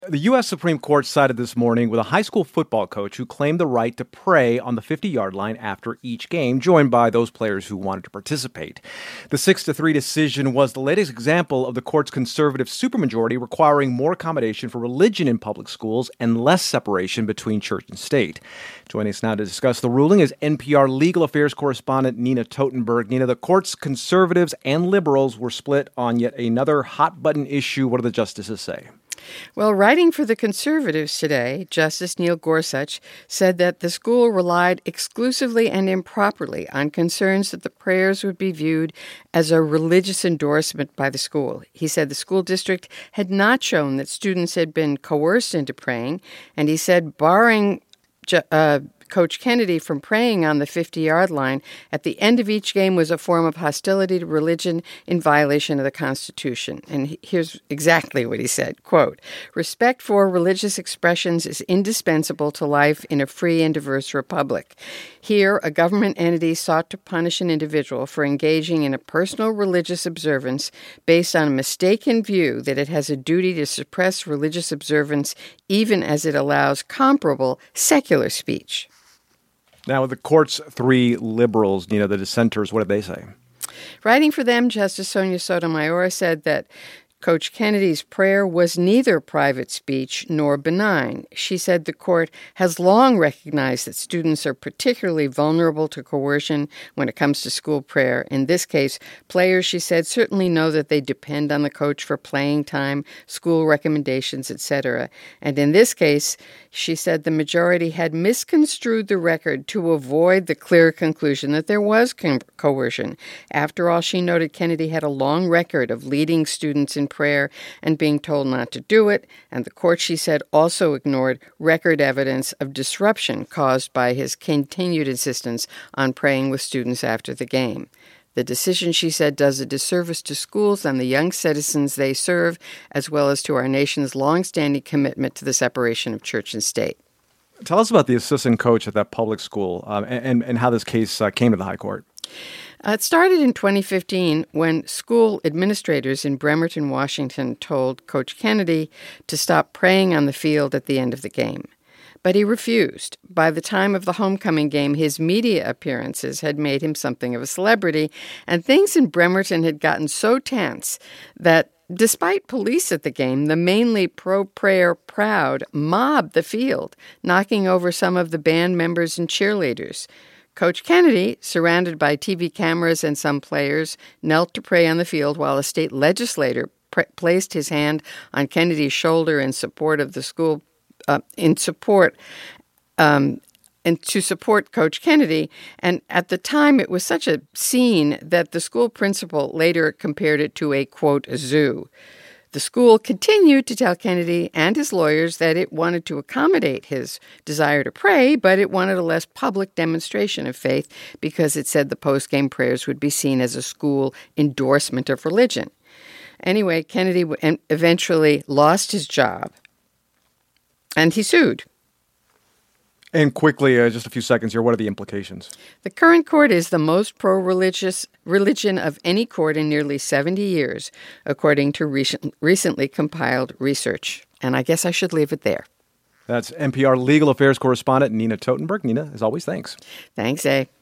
The U.S. Supreme Court sided this morning with a high school football coach who claimed the right to pray on the 50-yard line after each game, joined by those players who wanted to participate. The 6-3 decision was the latest example of the court's conservative supermajority requiring more accommodation for religion in public schools and less separation between church and state. Joining us now to discuss the ruling is NPR legal affairs correspondent Nina Totenberg. Nina, the court's conservatives and liberals were split on yet another hot-button issue. What do the justices say? Well, writing for the conservatives today, Justice Neil Gorsuch said that the school relied exclusively and improperly on concerns that the prayers would be viewed as a religious endorsement by the school. He said the school district had not shown that students had been coerced into praying, and he said barring Coach Kennedy from praying on the 50-yard line at the end of each game was a form of hostility to religion in violation of the Constitution. And here's exactly what he said, quote, "Respect for religious expressions is indispensable to life in a free and diverse republic. Here, a government entity sought to punish an individual for engaging in a personal religious observance based on a mistaken view that it has a duty to suppress religious observance even as it allows comparable secular speech." Now, the court's three liberals, the dissenters, what did they say? Writing for them, Justice Sonia Sotomayor said that Coach Kennedy's prayer was neither private speech nor benign. She said the court has long recognized that students are particularly vulnerable to coercion when it comes to school prayer. In this case, players, she said, certainly know that they depend on the coach for playing time, school recommendations, etc. And in this case, she said the majority had misconstrued the record to avoid the clear conclusion that there was coercion. After all, she noted Kennedy had a long record of leading students in prayer and being told not to do it, and the court, she said, also ignored record evidence of disruption caused by his continued insistence on praying with students after the game. The decision, she said, does a disservice to schools and the young citizens they serve, as well as to our nation's longstanding commitment to the separation of church and state. Tell us about the assistant coach at that public school and how this case came to the high court. It started in 2015 when school administrators in Bremerton, Washington, told Coach Kennedy to stop praying on the field at the end of the game. But he refused. By the time of the homecoming game, his media appearances had made him something of a celebrity, and things in Bremerton had gotten so tense that despite police at the game, the mainly pro-prayer crowd mobbed the field, knocking over some of the band members and cheerleaders. Coach Kennedy, surrounded by TV cameras and some players, knelt to pray on the field while a state legislator placed his hand on Kennedy's shoulder in support of the school, and to support Coach Kennedy. And at the time, it was such a scene that the school principal later compared it to a, quote, zoo. The school continued to tell Kennedy and his lawyers that it wanted to accommodate his desire to pray, but it wanted a less public demonstration of faith because it said the post-game prayers would be seen as a school endorsement of religion. Anyway, Kennedy eventually lost his job, and he sued. And quickly, just a few seconds here, what are the implications? The current court is the most pro-religious religion of any court in nearly 70 years, according to recently compiled research. And I guess I should leave it there. That's NPR legal affairs correspondent Nina Totenberg. Nina, as always, thanks. Thanks, A.